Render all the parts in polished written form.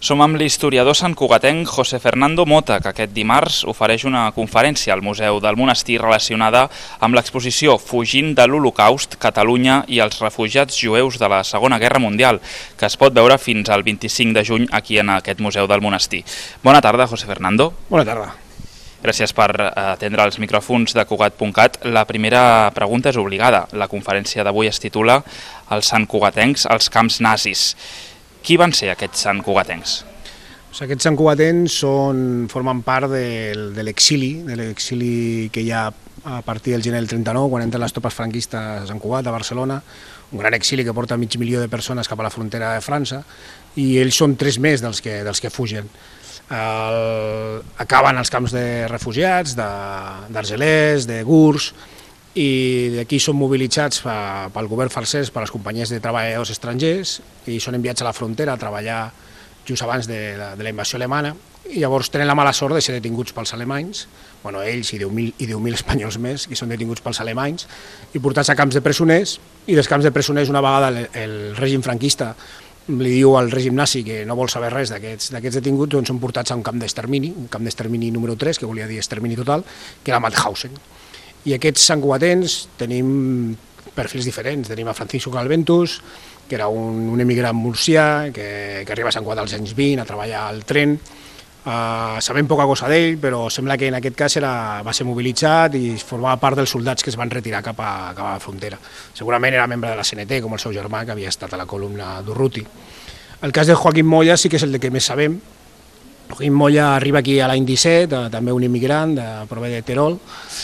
Som amb l'historiador santcugatenc José Fernando Mota, que aquest dimarts ofereix una conferència al Museu del Monestir relacionada amb l'exposició Fugint de l'Holocaust, Catalunya i els refugiats jueus de la Segona Guerra Mundial, que es pot veure fins al 25 de juny aquí en aquest Museu del Monestir. Bona tarda, José Fernando. Bona tarda. Gràcies per atendre els micròfons de Cugat.cat. La primera pregunta és obligada. La conferència d'avui es titula Els santcugatencs als camps nazis. Qui van ser aquests santcugatencs? Aquests santcugatencs formen part de l'exili que hi ha a partir del gener del 39, quan entren les tropes franquistes a Sant Cugat, a Barcelona, un gran exili que porta 500.000 de persones cap a la frontera de França, i ells són 3 més dels que fugen. Acaben als camps de refugiats, d'Argelès, de Gurs, i d'aquí són mobilitzats pel govern francès, per les companyies de treballadors estrangers, i són enviats a la frontera a treballar just abans de la invasió alemana, i llavors tenen la mala sort de ser detinguts pels alemanys, ells i 10.000 espanyols més, que són detinguts pels alemanys, i portats a camps de presoners, i dels camps de presoners una vegada el règim franquista li diu al règim nazi que no vol saber res d'aquests detinguts, doncs són portats a un camp d'extermini número 3, que volia dir extermini total, que era Mauthausen. I aquests santcugatencs tenim perfils diferents. Tenim a Francisco Calventus, que era un emigrant murcià que arriba a Sant Cugat als anys 20 a treballar al tren. Sabem poca cosa d'ell, però sembla que en aquest cas va ser mobilitzat i formava part dels soldats que es van retirar cap a la frontera. Segurament era membre de la CNT, com el seu germà, que havia estat a la columna d'Urruti. El cas de Joaquim Moya sí que és el que més sabem. Joaquim Moya arriba aquí a l'any 17, també un immigrant, prové de Terol,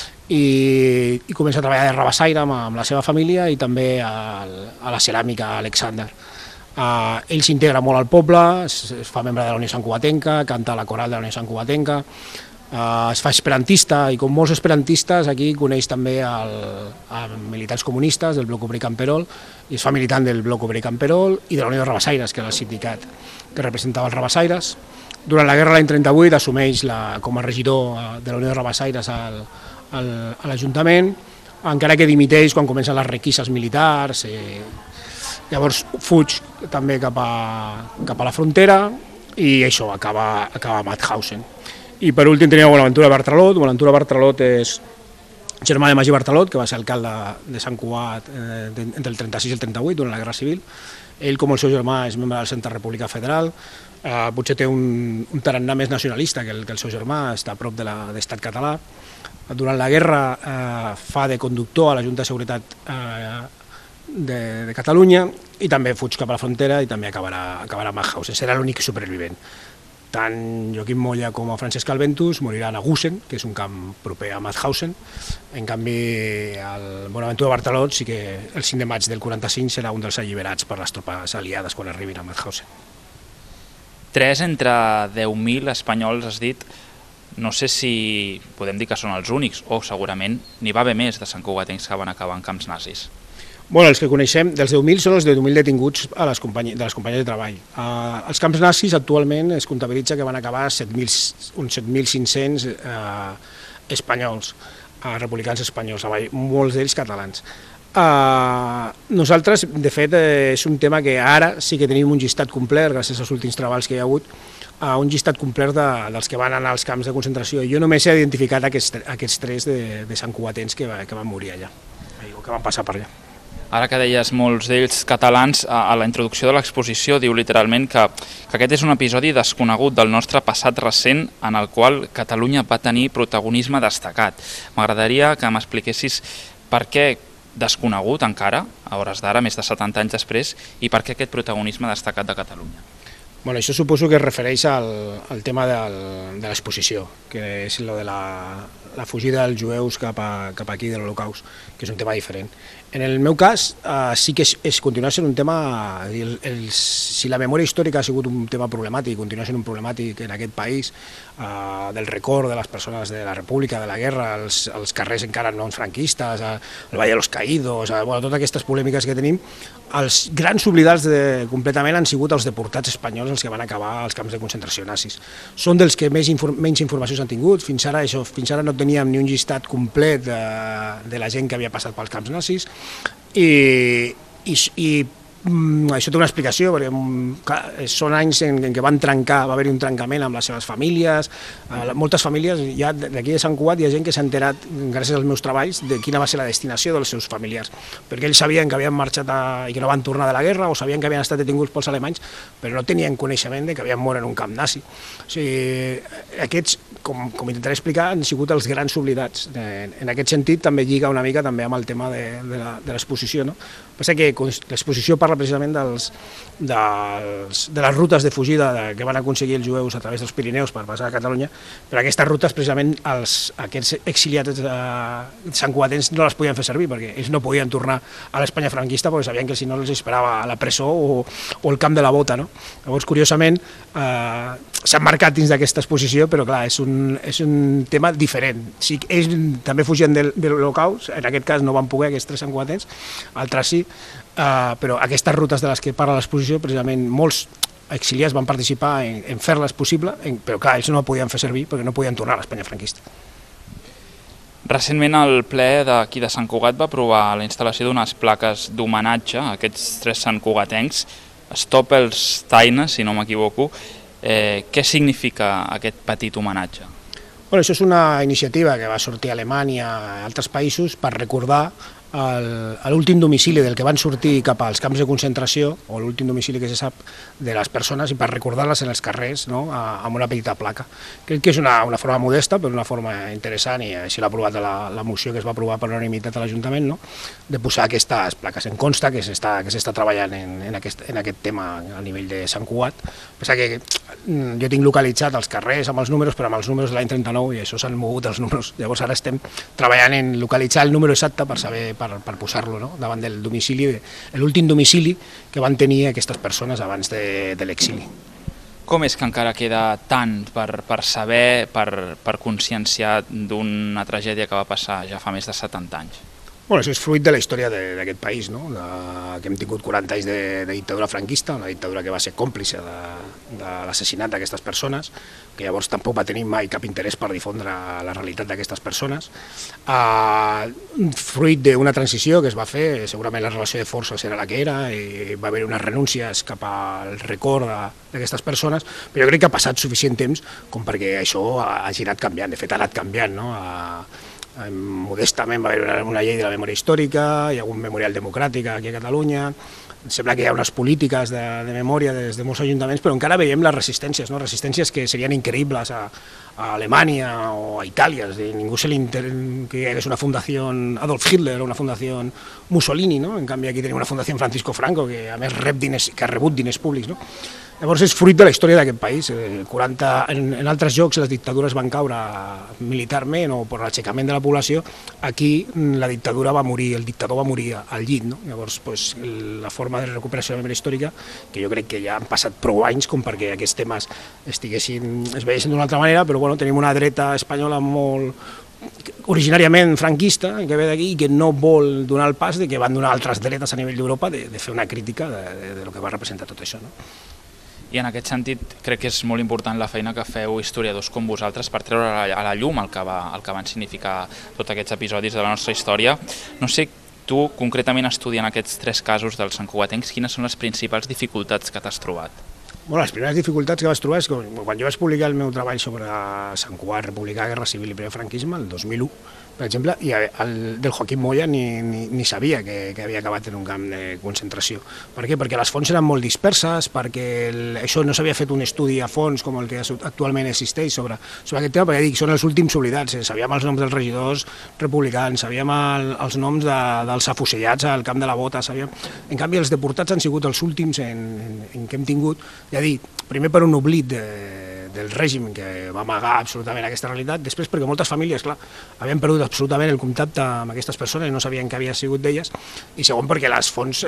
i comença a treballar de rabassaire amb la seva família i també a la ceràmica Alexander. Ell s'integra molt al poble, es fa membre de la Unió Santcugatenca, canta a la coral de la Unió Santcugatenca, es fa esperantista, i com molts esperantistes aquí coneix també militants comunistes del Bloc Obrer Camperol, i es fa militant del Bloc Obrer Camperol i de la Unió de Rabassaires, que era el sindicat que representava els rabassaires. Durant la guerra l'any 38 assumeix com a regidor de la Unió de Rabassaires a l'Ajuntament, encara que dimiteix quan comencen les requises militars. Llavors fuig també cap a la frontera i això acaba a Mauthausen. I per últim tenim Bonaventura Bartralot. Bonaventura Bartralot és germà de Magí Bartralot, que va ser alcalde de Sant Cugat entre el 36 i el 38, durant la Guerra Civil. Ell, com el seu germà, és membre de la Santa República Federal. Potser té un tarannà més nacionalista que el seu germà, està a prop de l'estat català. Durant la guerra fa de conductor a la Junta de Seguretat de Catalunya i també fuig cap a la frontera i també acabarà a Mauthausen. Serà l'únic supervivent. Tant Joaquim Moya com a Francesc Calventus moriran a Gusen, que és un camp proper a Mauthausen. En canvi, el Bonaventura Bartralot sí que el 5 de maig del 45 serà un dels alliberats per les tropes aliades quan arribin a Mauthausen. 3 entre 10.000 espanyols, has dit. No sé si podem dir que són els únics, o segurament n'hi va haver més de santcugatencs que van acabar en camps nazis. Els que coneixem, dels 10.000 són els 10.000 detinguts de les companyies de treball. Els camps nazis actualment es comptabilitza que van acabar uns 7.500 espanyols, republicans espanyols, molts d'ells catalans. Nosaltres, de fet, és un tema que ara sí que tenim un llistat complet, gràcies als últims treballs que hi ha hagut, un llistat complet dels que van anar als camps de concentració. Jo només he identificat aquests 3 de santcugatencs que van morir allà, o que van passar per allà. Ara que deies molts d'ells catalans, a la introducció de l'exposició diu literalment que aquest és un episodi desconegut del nostre passat recent en el qual Catalunya va tenir protagonisme destacat. M'agradaria que m'expliquessis per què desconegut encara, a hores d'ara, més de 70 anys després, i per què aquest protagonisme destacat de Catalunya. Això suposo que es refereix al tema de l'exposició, que és el de la fugida dels jueus cap aquí de l'Holocaust, que és un tema diferent. En el meu cas, sí que es continua sent un tema, si la memòria històrica ha sigut un tema problemàtic, continua sent un problemàtic en aquest país, del record de les persones de la República, de la guerra, els carrers encara no franquistes, el Valle de los Caídos, totes aquestes polèmiques que tenim, els grans oblidats completament han sigut els deportats espanyols, els que van acabar als camps de concentració nazis. Són dels que menys informació s'han tingut. Fins ara no teníem ni un llistat complet de la gent que havia passat pels camps nazis i això té una explicació, perquè són anys en què van trencar, va haver-hi un trencament amb les seves famílies, moltes famílies, ja d'aquí de Sant Cugat hi ha gent que s'ha enterat, gràcies als meus treballs, de quina va ser la destinació dels seus familiars, perquè ells sabien que havien marxat i que no van tornar de la guerra, o sabien que havien estat detinguts pels alemanys, però no tenien coneixement de que havien mort en un camp nazi. O sigui, aquests, com intentaré explicar, han sigut els grans oblidats. En aquest sentit també lliga una mica també amb el tema de l'exposició, no? Passa que l'exposició parla precisament de les rutes de fugida que van aconseguir els jueus a través dels Pirineus per passar a Catalunya, però aquestes rutes precisament aquests exiliats santcugatens no les podien fer servir perquè ells no podien tornar a l'Espanya franquista perquè sabien que si no els esperava la presó o el camp de la bota, no? Llavors, curiosament, s'han marcat dins d'aquesta exposició, però clar, és un tema diferent. Sí, ells també fugien de l'Holocaust, en aquest cas no van poder aquests 3 santcugatens, altres sí, però aquestes rutes de les que parla l'exposició, precisament molts exiliats van participar en fer-les possible, però clar, ells no ho podien fer servir perquè no podien tornar a l'Espanya franquista. Recentment el ple d'aquí de Sant Cugat va aprovar la instal·lació d'unes plaques d'homenatge a aquests 3 santcugatencs, Stop els Taines, si no m'equivoco. Què significa aquest petit homenatge? Bueno, això és una iniciativa que va sortir a Alemanya i a altres països per recordar l'últim domicili del que van sortir cap als camps de concentració, o l'últim domicili que se sap de les persones, i per recordar-les en els carrers, no?, amb una petita placa. Crec que és una forma modesta, però una forma interessant, i així l'ha aprovat la moció que es va aprovar per unanimitat a l'Ajuntament, no?, de posar aquestes plaques. Em consta que s'està treballant en aquest tema a nivell de Sant Cugat. Pensa que jo tinc localitzat els carrers amb els números, però amb els números de l'any 39, i això s'han mogut els números. Llavors ara estem treballant en localitzar el número exacte per saber, per posar-lo, no?, davant del domicili, l'últim domicili que van tenir aquestes persones abans de l'exili. Com és que encara queda tant per saber, per conscienciar d'una tragèdia que va passar ja fa més de 70 anys? Bueno, això és fruit de la història d'aquest país, no?, que hem tingut 40 anys de dictadura franquista, una dictadura que va ser còmplice de l'assassinat d'aquestes persones, que llavors tampoc va tenir mai cap interès per difondre la realitat d'aquestes persones. Fruit d'una transició que es va fer, segurament la relació de forces era la que era, i va haver unes renúncies cap al record d'aquestes persones, però jo crec que ha passat suficient temps com perquè això hagi anat canviant, de fet ha anat canviant, no?, modestament va haver una llei de la memòria històrica, hi ha un memorial democràtic aquí a Catalunya, sembla que hi ha unes polítiques de memòria des de molts ajuntaments, però encara veiem les resistències, no? Resistències que serien increïbles a Alemanya o a Itàlia, és a dir, ningú se li que hi hagués una fundació Adolf Hitler o una fundació Mussolini, no? En canvi aquí tenim una fundació Francisco Franco, que a més que ha rebut diners públics, no? Llavors és fruit de la història d'aquest país. En altres llocs les dictadures van caure militarment o per l'aixecament de la població. Aquí la dictadura va morir, el dictador va morir al llit, no? Llavors la forma de recuperació de la memòria històrica, que jo crec que ja han passat prou anys com perquè aquests temes es veiessin d'una altra manera, però bueno, tenim una dreta espanyola molt originàriament franquista, que ve d'aquí i que no vol donar el pas de que van donar altres dretes a nivell d'Europa de fer una crítica de lo que va representar tot això, no? I en aquest sentit crec que és molt important la feina que feu historiadors com vosaltres per treure a la llum el que van significar tots aquests episodis de la nostra història. No sé, tu concretament estudiant aquests 3 casos dels santcugatencs, quines són les principals dificultats que t'has trobat? Bueno, les primeres dificultats que vaig trobar és que quan jo vaig publicar el meu treball sobre Sant Cugat, República, Guerra Civil i Primer Franquisme, el 2001, per exemple, i el del Joaquim Moya ni sabia que havia acabat en un camp de concentració. Per què? Perquè les fonts eren molt disperses, perquè això no s'havia fet un estudi a fons com el que actualment existeix sobre aquest tema, perquè dic, són els últims oblidats. Sabíem els noms dels regidors republicans, sabíem els noms dels afusellats al camp de la Bota, sabíem... En canvi, els deportats han sigut els últims en què hem tingut, ja dic, primer per un oblit del règim que va amagar absolutament aquesta realitat, després perquè moltes famílies, clar, havien perdut absolutament el contacte amb aquestes persones i no sabien què havia sigut d'elles, i segon perquè les fonts,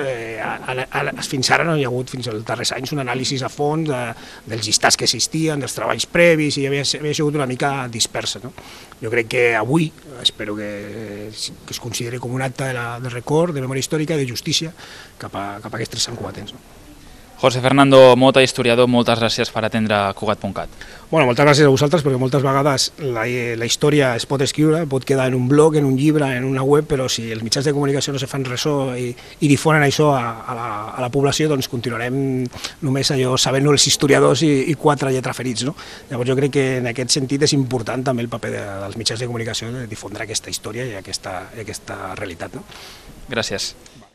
fins ara no hi ha hagut, fins als darrers anys, un anàlisi a fons dels llistats que existien, dels treballs previs, i havia sigut una mica dispersa, no? Jo crec que avui, espero que es consideri com un acte de record, de memòria històrica i de justícia cap a aquests 3 santcugatens, no? José Fernando Mota, historiador, moltes gràcies per atendre Cugat.cat. Bueno, moltes gràcies a vosaltres, perquè moltes vegades la història es pot escriure, pot quedar en un blog, en un llibre, en una web, però si els mitjans de comunicació no se fan ressò i difonen això a la població, doncs continuarem només allò sabent-ho els historiadors i quatre lletraferits, no? Llavors jo crec que en aquest sentit és important també el paper dels mitjans de comunicació de difondre aquesta història i aquesta realitat, no? Gràcies.